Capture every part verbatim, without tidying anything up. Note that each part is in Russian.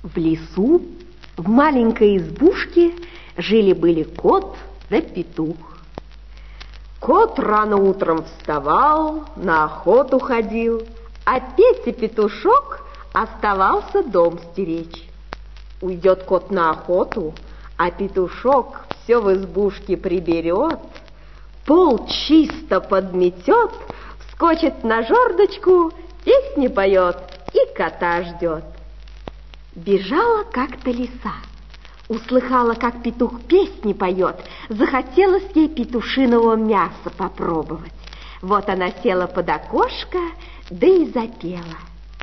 В лесу, в маленькой избушке, жили-были кот да петух. Кот рано утром вставал, на охоту ходил, а Петя-петушок оставался дом стеречь. Уйдет кот на охоту, а петушок все в избушке приберет, пол чисто подметет, вскочит на жердочку, песни поет и кота ждет. Бежала как-то лиса, услыхала, как петух песни поет, захотелось ей петушиного мяса попробовать. Вот она села под окошко, да и запела.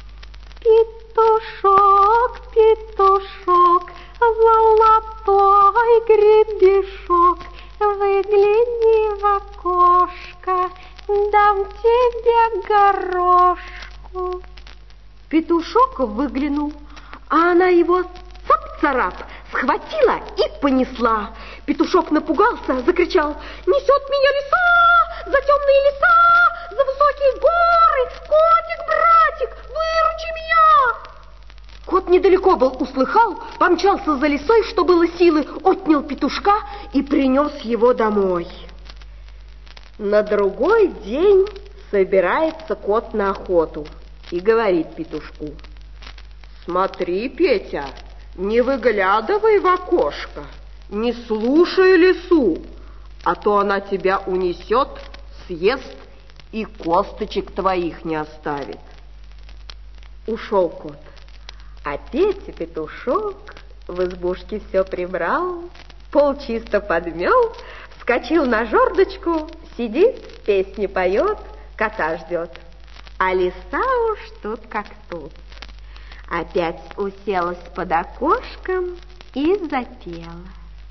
Петушок, петушок, золотой гребешок, выгляни в окошко, дам тебе горошку. Петушок выглянул, а она его цап-царап схватила и понесла. Петушок напугался, закричал: «Несет меня лиса, за темные леса, за высокие горы! Котик, братик, выручи меня!» Кот недалеко был, услыхал, помчался за лисой, что было силы, отнял петушка и принес его домой. На другой день собирается кот на охоту и говорит петушку: «Смотри, Петя, не выглядывай в окошко, не слушай лису, а то она тебя унесет, съест и косточек твоих не оставит». Ушел кот, а Петя-петушок в избушке все прибрал, пол чисто подмел, вскочил на жердочку, сидит, песни поет, кота ждет. А лиса уж тут как тут. Опять уселась под окошком и запела.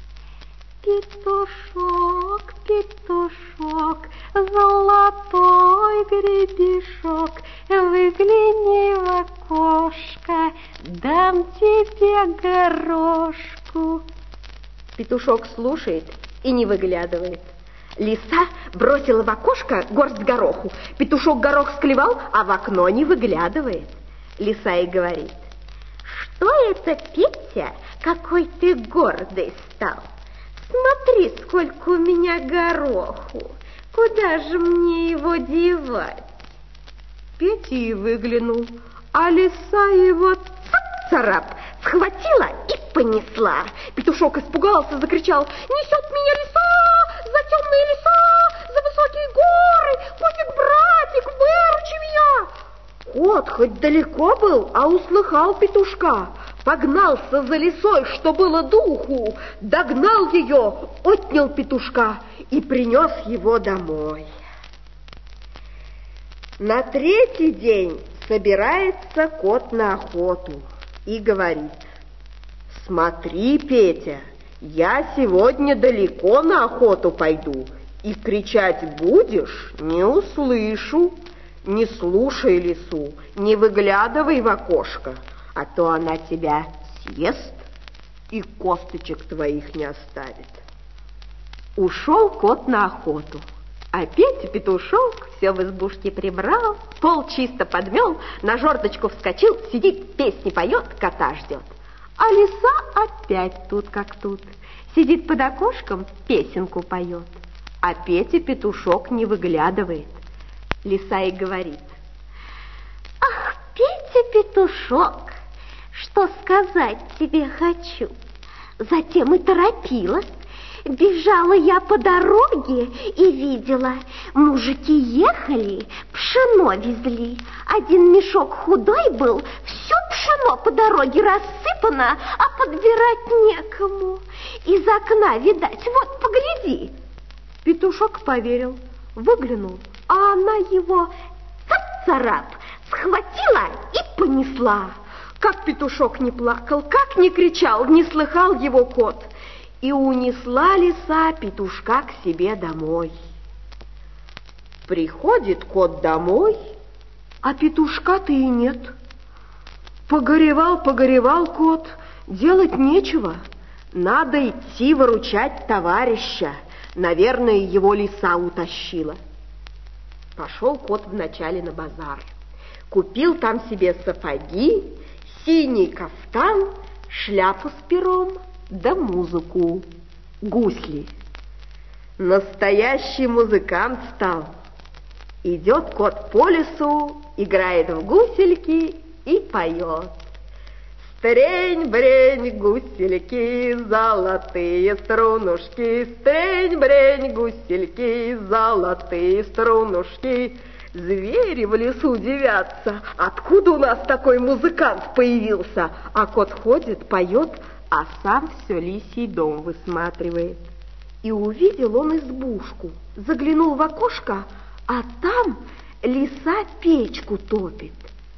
Петушок, петушок, золотой гребешок, выгляни в окошко, дам тебе горошку. Петушок слушает и не выглядывает. Лиса бросила в окошко горсть гороху. Петушок горох склевал, а в окно не выглядывает. Лиса и говорит: «Что это, Петя, какой ты гордый стал? Смотри, сколько у меня гороху. Куда же мне его девать?» Петя и выглянул, а лиса его цап-царап схватила и понесла. Петушок испугался, закричал: «Несет меня лиса, за темные леса, за высокие горы! Котик, братик, выручи меня!» Кот хоть далеко был, а услыхал петушка, погнался за лисой, что было духу, догнал ее, отнял петушка и принес его домой. На третий день собирается кот на охоту и говорит: «Смотри, Петя, я сегодня далеко на охоту пойду, и кричать будешь, не услышу. Не слушай лису, не выглядывай в окошко, а то она тебя съест и косточек твоих не оставит». Ушел кот на охоту, а Петя-петушок все в избушке прибрал, пол чисто подмел, на жердочку вскочил, сидит, песни поет, кота ждет. А лиса опять тут как тут, сидит под окошком, песенку поет, а Петя-петушок не выглядывает. Лиса и говорит: «Ах, Петя-петушок, что сказать тебе хочу. Затем и торопилась. Бежала я по дороге и видела, мужики ехали, пшено везли. Один мешок худой был, все пшено по дороге рассыпано, а подбирать некому. Из окна видать, вот погляди». Петушок поверил, выглянул, а она его цап-царап схватила и понесла. Как петушок не плакал, как не кричал, не слыхал его кот. И унесла лиса петушка к себе домой. Приходит кот домой, а петушка-то и нет. Погоревал, погоревал кот, делать нечего. Надо идти выручать товарища. Наверное, его лиса утащила. Пошел кот вначале на базар. Купил там себе сапоги, Синий кафтан, шляпу с пером, да музыку. Гусли. Настоящий музыкант стал. Идет кот по лесу, играет в гусельки и поет. Стрень-брень, гусельки, золотые струнушки, стрень-брень, гусельки, золотые струнушки. Звери в лесу дивятся, откуда у нас такой музыкант появился? А кот ходит, поет, а сам все лисий дом высматривает. И увидел он избушку, заглянул в окошко, а там лиса печку топит.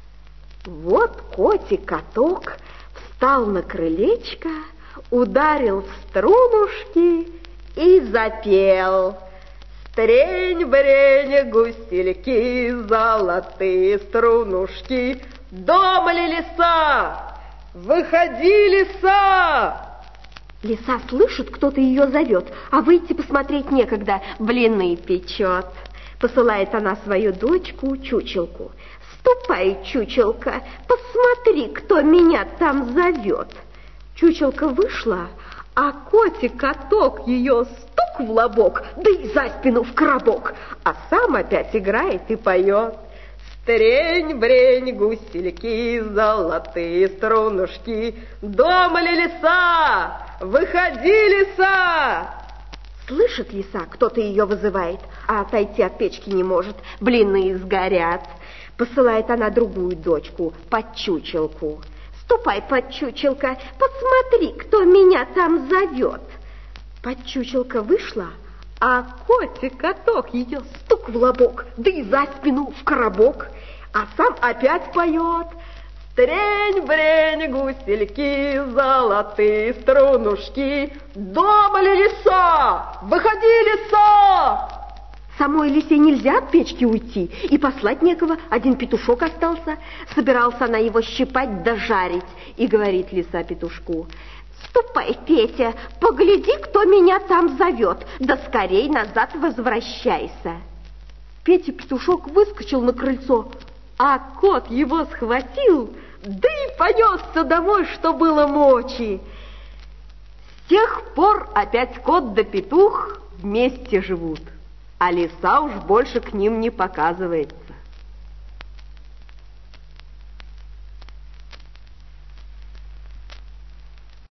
Вот котик-каток встал на крылечко, ударил в струнушки и запел. Стрень-брень, гусельки, золотые струнушки. Дома ли лиса? Выходи, лиса! Лиса слышит, кто-то ее зовет, а выйти посмотреть некогда, блины печет. Посылает она свою дочку, чучелку. «Ступай, чучелка, посмотри, кто меня там зовет». Чучелка вышла, а котик-каток ее стук в лобок, да и за спину в коробок, а сам опять играет и поет. Стрень-брень, гусельки, золотые струнушки. Дома ли лиса? Выходи, лиса! Слышит лиса, кто-то ее вызывает, а отойти от печки не может, блины сгорят. Посылает она другую дочку, подчучелку. «Ступай, подчучелка, посмотри, кто меня там зовет». Подчучелка вышла, а котик-каток ее стук в лобок, да и за спину в коробок, а сам опять поет. Стрень-брень, гусельки, золотые струнушки. Дома ли лиса? Выходи, лиса! Самой лисе нельзя от печки уйти, и послать некого, один петушок остался. Собирался она его щипать да жарить, и говорит лиса петушку: «Ступай, Петя, погляди, кто меня там зовет, да скорей назад возвращайся». Петя петушок выскочил на крыльцо, а кот его схватил, да и понесся домой, что было мочи. С тех пор опять кот да петух вместе живут, а лиса уж больше к ним не показывает.